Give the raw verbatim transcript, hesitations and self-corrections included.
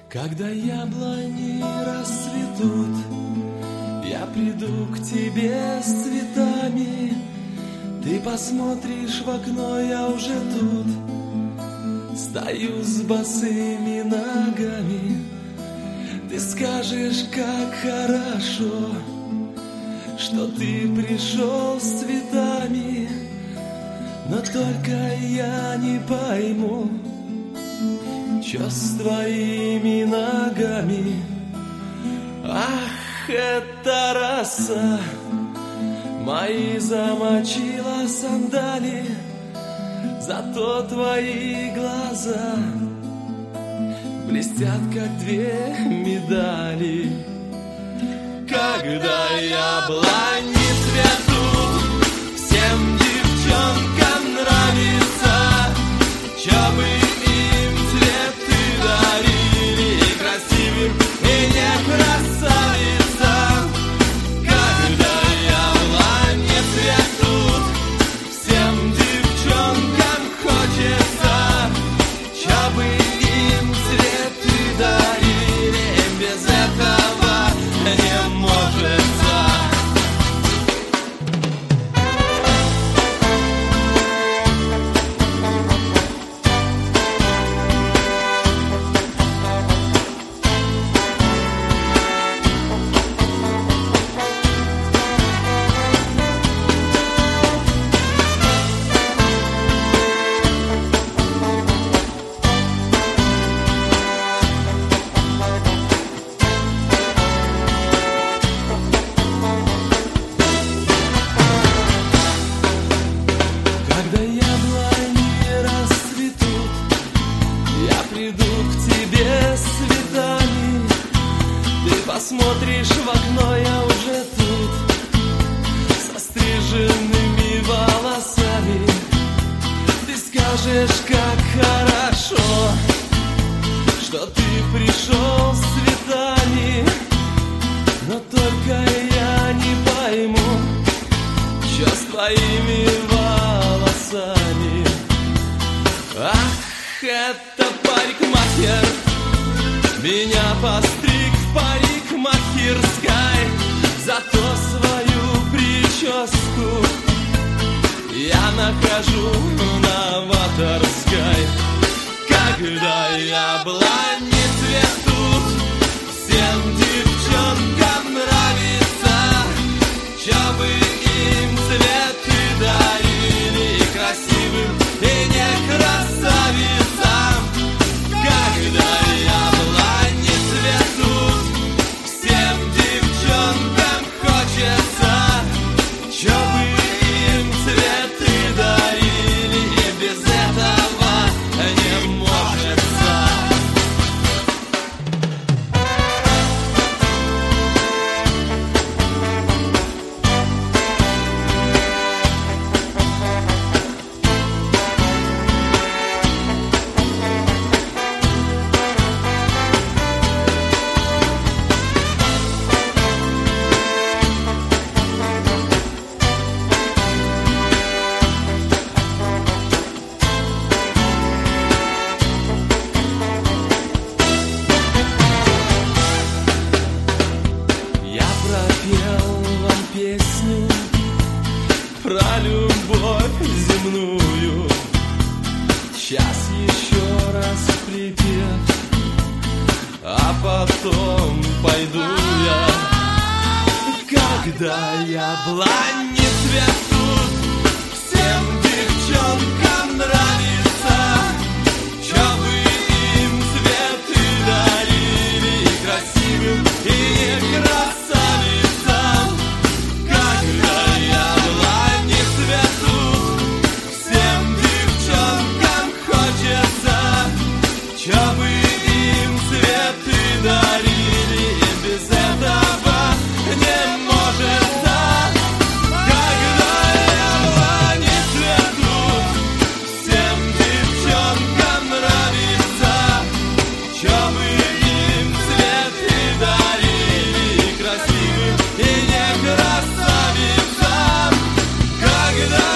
Когда яблони расцветут, я приду к тебе с цветами. Ты посмотришь в окно, я уже тут стою с босыми ногами. Ты скажешь, как хорошо, что ты пришел с цветами. Но только я не пойму, чё с твоими ногами. Ах, эта роса мои замочила сандали, зато твои глаза блестят, как две медали. Когда яблони цветут, всем девчонкам нравится, чё бы им цветы дарили, и красивым, и не красавицам. Когда яблони цветут, всем девчонкам хочется, чё бы им цветы дарили, без этого не может. Смотришь в окно, я уже тут со стриженными волосами. Ты скажешь, как хорошо, что ты пришел с цветами. Но только я не пойму, что с твоими волосами. Ах, это парикмахер меня постриг в парикмахерской, зато свою прическу я нахожу новаторской. Когда яблони цветут, всем девчонкам нравится, чё бы им цветы дарили, и красивым, и не красавицам. Когда яблони цветут, всем девчонкам хочется, чё бы им цветы дарили, и без этого не может. Про любовь земную, сейчас еще раз припев, а потом пойду я. Когда яблони цветут, всем девчонкам нравится, чё бы им цветы дарили, и красивым, и не красавицам. Когда яблони цветут, всем девчонкам хочется, чё бы им цветы дарили, и без этого не может. Когда яблони цветут, всем девчонкам нравится, чё бы им цветы дарили, и красивым, и не красавицам. Когда